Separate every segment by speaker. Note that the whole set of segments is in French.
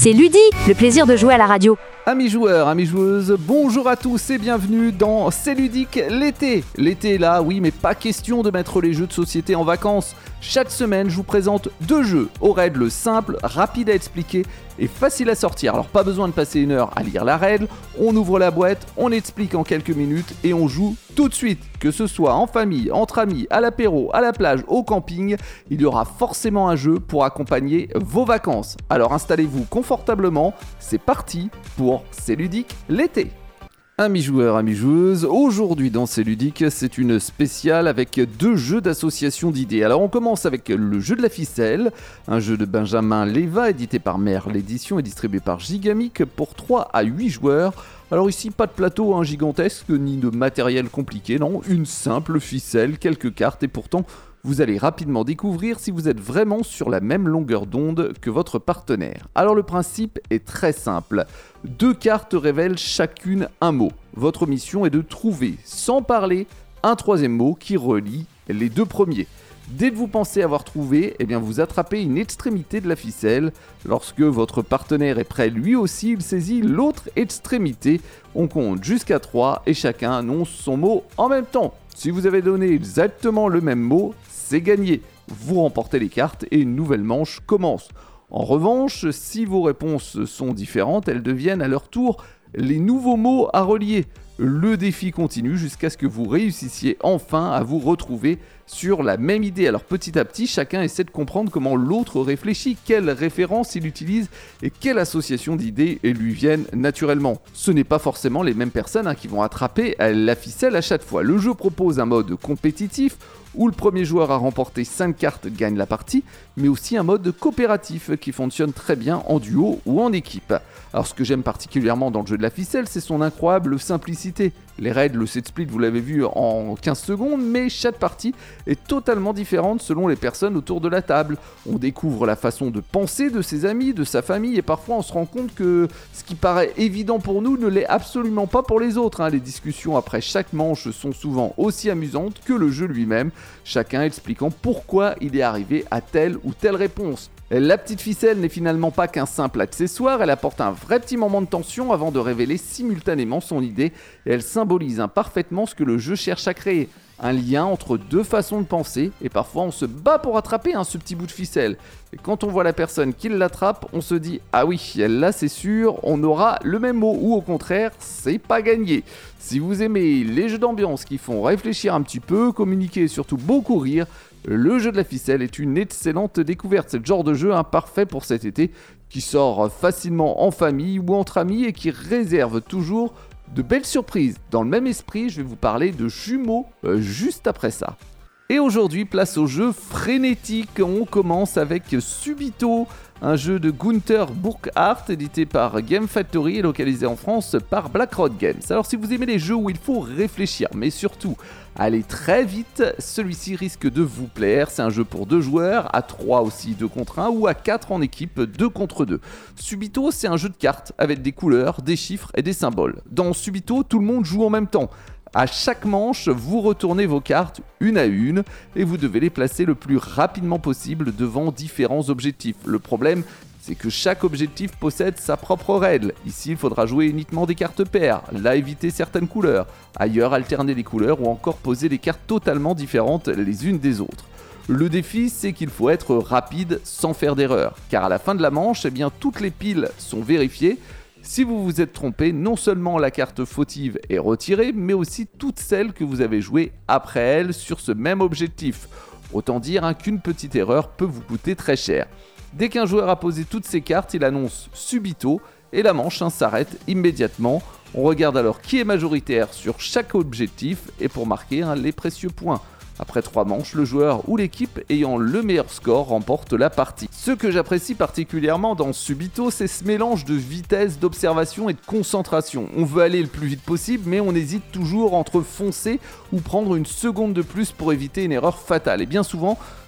Speaker 1: C'est Ludi, le plaisir de jouer à la radio.
Speaker 2: Amis joueurs, amis joueuses, bonjour à tous et bienvenue dans C'est ludique l'été. L'été est là, oui, mais pas question de mettre les jeux de société en vacances. Chaque semaine, je vous présente 2 jeux aux règles simples, rapides à expliquer et faciles à sortir. Alors pas besoin de passer 1 heure à lire la règle, on ouvre la boîte, on explique en quelques minutes et on joue tout de suite. Que ce soit en famille, entre amis, à l'apéro, à la plage, au camping, il y aura forcément un jeu pour accompagner vos vacances. Alors installez-vous confortablement, c'est parti pour C'est ludique l'été. Amis joueurs, amis joueuses, aujourd'hui dans C'est ludique, c'est une spéciale avec 2 jeux d'association d'idées. Alors on commence avec le jeu de la ficelle, un jeu de Benjamin Leva édité par Merle Éditions et distribué par Gigamic pour 3 à 8 joueurs. Alors ici, pas de plateau gigantesque ni de matériel compliqué, non, une simple ficelle, quelques cartes et pourtant vous allez rapidement découvrir si vous êtes vraiment sur la même longueur d'onde que votre partenaire. Alors le principe est très simple. 2 cartes révèlent chacune un mot. Votre mission est de trouver, sans parler, un 3e mot qui relie les 2 premiers. Dès que vous pensez avoir trouvé, vous attrapez une extrémité de la ficelle. Lorsque votre partenaire est prêt, lui aussi, il saisit l'autre extrémité. On compte jusqu'à 3 et chacun annonce son mot en même temps. Si vous avez donné exactement le même mot, c'est gagné. Vous remportez les cartes et une nouvelle manche commence. En revanche, si vos réponses sont différentes, elles deviennent à leur tour les nouveaux mots à relier. Le défi continue jusqu'à ce que vous réussissiez enfin à vous retrouver sur la même idée. Alors petit à petit, chacun essaie de comprendre comment l'autre réfléchit, quelle référence il utilise et quelle association d'idées lui viennent naturellement. Ce n'est pas forcément les mêmes personnes qui vont attraper la ficelle à chaque fois. Le jeu propose un mode compétitif où le premier joueur à remporter 5 cartes gagne la partie, mais aussi un mode coopératif qui fonctionne très bien en duo ou en équipe. Alors ce que j'aime particulièrement dans le jeu de la ficelle, c'est son incroyable simplicité. Les règles, le set split, vous l'avez vu en 15 secondes, mais chaque partie est totalement différente selon les personnes autour de la table. On découvre la façon de penser de ses amis, de sa famille, et parfois on se rend compte que ce qui paraît évident pour nous ne l'est absolument pas pour les autres. Les discussions après chaque manche sont souvent aussi amusantes que le jeu lui-même, chacun expliquant pourquoi il est arrivé à telle ou telle réponse. La petite ficelle n'est finalement pas qu'un simple accessoire, elle apporte un vrai petit moment de tension avant de révéler simultanément son idée et elle symbolise parfaitement ce que le jeu cherche à créer. Un lien entre 2 façons de penser et parfois on se bat pour attraper ce petit bout de ficelle. Et quand on voit la personne qui l'attrape, on se dit « Ah oui, là c'est sûr, on aura le même mot » ou au contraire, c'est pas gagné. Si vous aimez les jeux d'ambiance qui font réfléchir un petit peu, communiquer et surtout beaucoup rire, le jeu de la ficelle est une excellente découverte. C'est le genre de jeu parfait pour cet été qui sort facilement en famille ou entre amis et qui réserve toujours de belles surprises. Dans le même esprit, je vais vous parler de jumeaux juste après ça. Et aujourd'hui, place au jeu frénétique. On commence avec Subito, un jeu de Gunther Burkhardt édité par Game Factory et localisé en France par Black Road Games. Alors si vous aimez les jeux où il faut réfléchir, mais surtout aller très vite, celui-ci risque de vous plaire. C'est un jeu pour 2 joueurs, à 3 aussi 2 contre 1 ou à 4 en équipe 2 contre 2. Subito, c'est un jeu de cartes avec des couleurs, des chiffres et des symboles. Dans Subito, tout le monde joue en même temps. À chaque manche, vous retournez vos cartes une à une et vous devez les placer le plus rapidement possible devant différents objectifs. Le problème, c'est que chaque objectif possède sa propre règle. Ici, il faudra jouer uniquement des cartes paires, là éviter certaines couleurs, ailleurs alterner les couleurs ou encore poser des cartes totalement différentes les unes des autres. Le défi, c'est qu'il faut être rapide sans faire d'erreur, car à la fin de la manche, toutes les piles sont vérifiées. Si vous vous êtes trompé, non seulement la carte fautive est retirée, mais aussi toutes celles que vous avez jouées après elle sur ce même objectif. Autant dire qu'une petite erreur peut vous coûter très cher. Dès qu'un joueur a posé toutes ses cartes, il annonce Subito et la manche s'arrête immédiatement. On regarde alors qui est majoritaire sur chaque objectif et pour marquer les précieux points. Après 3 manches, le joueur ou l'équipe ayant le meilleur score remporte la partie. Ce que j'apprécie particulièrement dans Subito, c'est ce mélange de vitesse, d'observation et de concentration. On veut aller le plus vite possible, mais on hésite toujours entre foncer ou prendre une seconde de plus pour éviter une erreur fatale. Et bien souvent,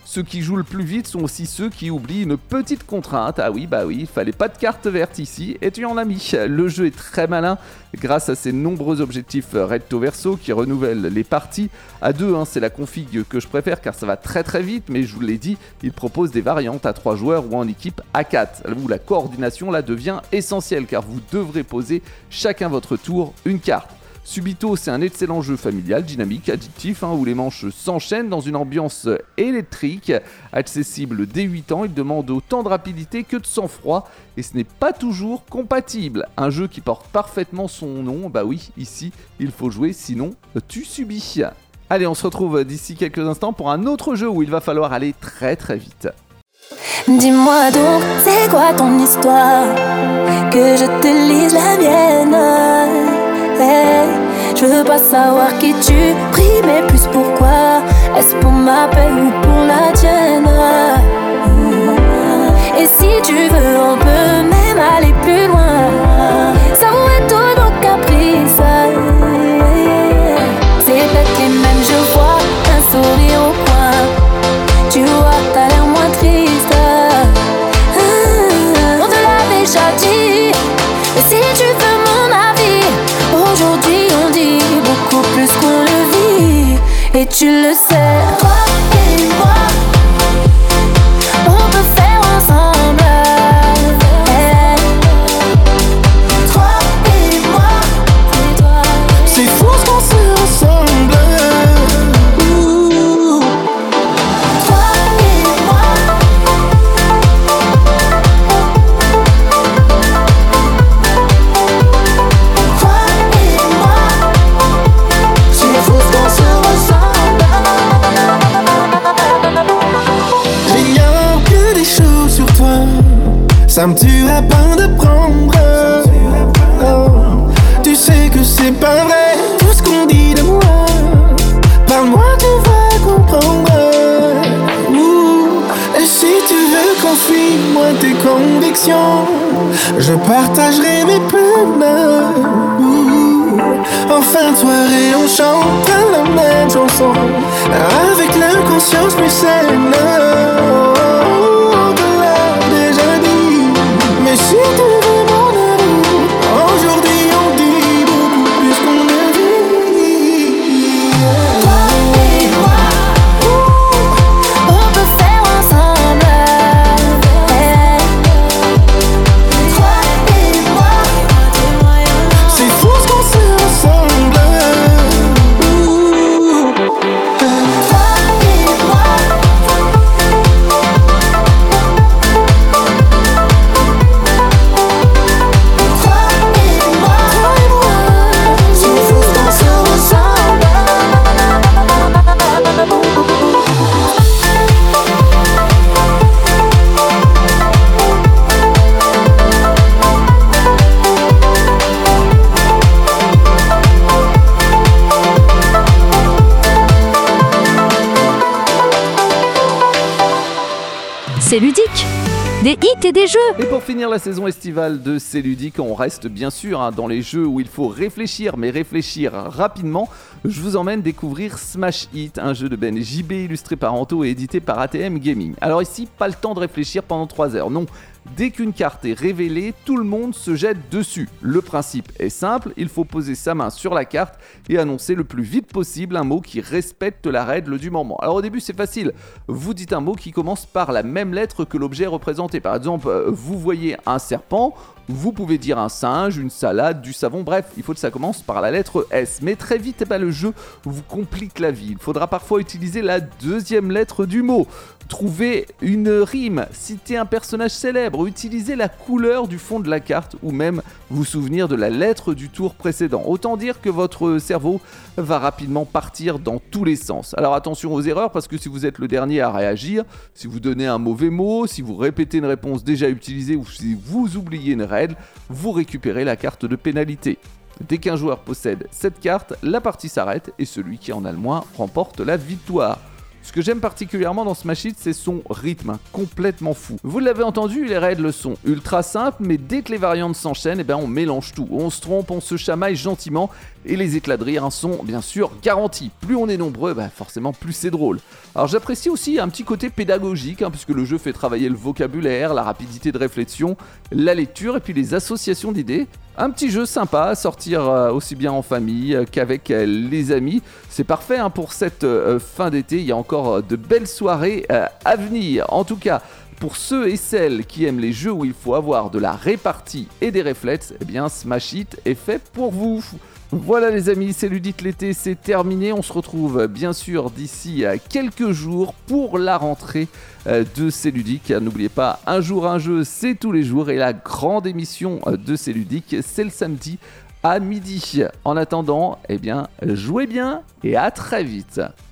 Speaker 2: Ceux qui jouent le plus vite sont aussi ceux qui oublient une petite contrainte. Ah oui, il fallait pas de carte verte ici, et tu en as mis. Le jeu est très malin grâce à ses nombreux objectifs recto verso qui renouvellent les parties. À 2, c'est la config que je préfère car ça va très très vite, mais je vous l'ai dit, il propose des variantes à 3 joueurs ou en équipe à 4, où la coordination là devient essentielle car vous devrez poser chacun votre tour une carte. Subito, c'est un excellent jeu familial, dynamique, addictif, où les manches s'enchaînent dans une ambiance électrique. Accessible dès 8 ans, il demande autant de rapidité que de sang-froid, et ce n'est pas toujours compatible. Un jeu qui porte parfaitement son nom, ici, il faut jouer, sinon tu subis. Allez, on se retrouve d'ici quelques instants pour un autre jeu où il va falloir aller très très vite.
Speaker 3: Dis-moi donc, c'est quoi ton histoire? Que je te lise la mienne. Je veux pas savoir qui tu pries, mais plus pourquoi. Est-ce pour ma paix ou pour la tienne? Et si tu veux, on peut même aller plus loin. S'avouer tous nos caprices. C'est peut-être les mêmes, je vois un sourire au coin. Tu vois, t'as l'air moins triste. On te l'a déjà dit. Et si tu veux mon avis, aujourd'hui on dit beaucoup plus qu'on le vit. Et tu le sais, toi et moi, on peut faire ensemble. Toi et moi, c'est fou ce qu'on se ressemble. Toi et moi, c'est fou ce qu'on se ressemble. Rien que des choses sur toi, ça me tue à peine de prendre. Oh, tu sais que c'est pas vrai tout ce qu'on dit de moi. Parle-moi, tu vas comprendre. Et si tu veux qu'on suive moi tes convictions, je partagerai mes peines. Enfin, toi et on chante la même chanson, avec l'inconscience plus saine. On te l'a déjà dit, mais si tu veux mon amour, aujourd'hui on dit beaucoup plus qu'on a dit. Toi et moi, on peut faire ensemble. Toi et moi, c'est fou ce qu'on se ressemble. Toi et moi, toi et moi, c'est fou ce qu'on se ressemble.
Speaker 1: C'est ludique. Des hits et des jeux.
Speaker 2: Et pour finir la saison estivale de C'est ludique, on reste bien sûr dans les jeux où il faut réfléchir, mais réfléchir rapidement. Je vous emmène découvrir Smash Hit, un jeu de Ben JB illustré par Anto et édité par ATM Gaming. Alors ici, pas le temps de réfléchir pendant 3 heures, non. Dès qu'une carte est révélée, tout le monde se jette dessus. Le principe est simple, il faut poser sa main sur la carte et annoncer le plus vite possible un mot qui respecte la règle du moment. Alors au début c'est facile, vous dites un mot qui commence par la même lettre que l'objet représenté. Par exemple, vous voyez un serpent, vous pouvez dire un singe, une salade, du savon, bref, il faut que ça commence par la lettre S. Mais très vite, le jeu vous complique la vie. Il faudra parfois utiliser la deuxième lettre du mot. Trouver une rime, citer un personnage célèbre, utiliser la couleur du fond de la carte ou même vous souvenir de la lettre du tour précédent. Autant dire que votre cerveau va rapidement partir dans tous les sens. Alors attention aux erreurs parce que si vous êtes le dernier à réagir, si vous donnez un mauvais mot, si vous répétez une réponse déjà utilisée ou si vous oubliez une règle, vous récupérez la carte de pénalité. Dès qu'un joueur possède cette carte, la partie s'arrête et celui qui en a le moins remporte la victoire. Ce que j'aime particulièrement dans Smash Hit, c'est son rythme, complètement fou. Vous l'avez entendu, les raids le sont ultra simples, mais dès que les variantes s'enchaînent, on mélange tout. On se trompe, on se chamaille gentiment, et les éclats de rire sont bien sûr garantis. Plus on est nombreux, forcément plus c'est drôle. Alors j'apprécie aussi un petit côté pédagogique, puisque le jeu fait travailler le vocabulaire, la rapidité de réflexion, la lecture et puis les associations d'idées. Un petit jeu sympa à sortir aussi bien en famille qu'avec les amis. C'est parfait pour cette fin d'été. Il y a encore de belles soirées à venir. En tout cas, pour ceux et celles qui aiment les jeux où il faut avoir de la répartie et des réflexes, Smash Hit est fait pour vous. Voilà les amis, c'est Ludique l'été, c'est terminé. On se retrouve bien sûr d'ici quelques jours pour la rentrée de C'est Ludique. N'oubliez pas, un jour un jeu, c'est tous les jours. Et la grande émission de C'est Ludique, c'est le samedi à midi. En attendant, jouez bien et à très vite.